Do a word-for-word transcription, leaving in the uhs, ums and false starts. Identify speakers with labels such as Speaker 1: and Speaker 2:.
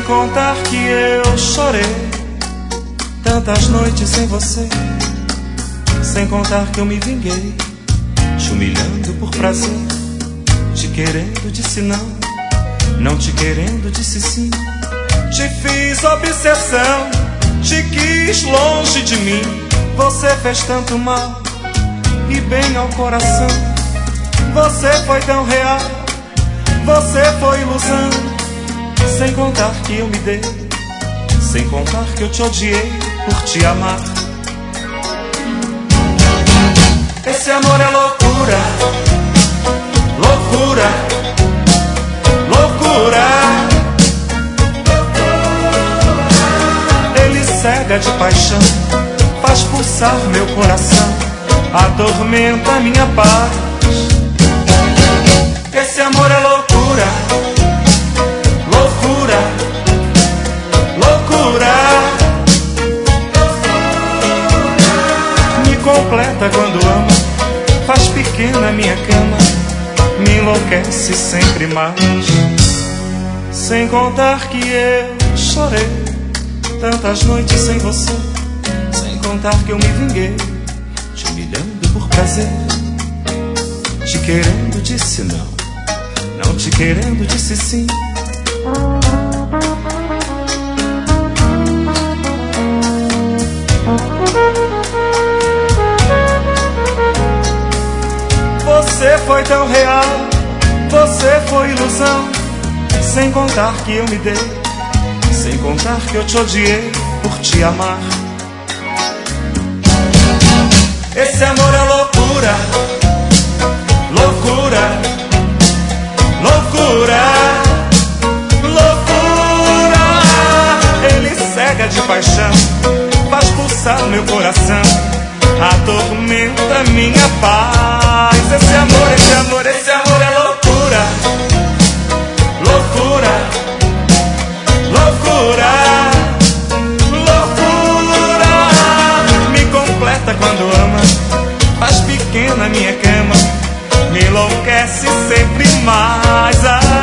Speaker 1: contar que eu chorei tantas noites sem você, sem contar que eu me vinguei, te humilhando por prazer, te querendo disse não, não te querendo disse sim. Te fiz obsessão, te quis longe de mim. Você fez tanto mal e bem ao coração. Você foi tão real, você foi ilusão. Sem contar que eu me dei, sem contar que eu te odiei por te amar. Esse amor é loucura, loucura, loucura. Ele cega de paixão, faz pulsar meu coração, atormenta minha paz. Esse amor é loucura, loucura, loucura. Me completa quando ama, faz pequena minha cama, me enlouquece sempre mais. Sem contar que eu chorei tantas noites sem você, sem contar que eu me vinguei, te humilhando por prazer, te querendo disse não, não te querendo disse sim. Você foi tão real, você foi ilusão. Sem contar que eu me dei, sem contar que eu te odiei por te amar. Esse amor é loucura, loucura, loucura, loucura. Ele cega de paixão, faz pulsar meu coração, atormenta minha paz. Esse amor, esse amor, esse amor é loucura, loucura, loucura, loucura. Me completa quando ama, faz pequena minha cama, me enlouquece sempre mais.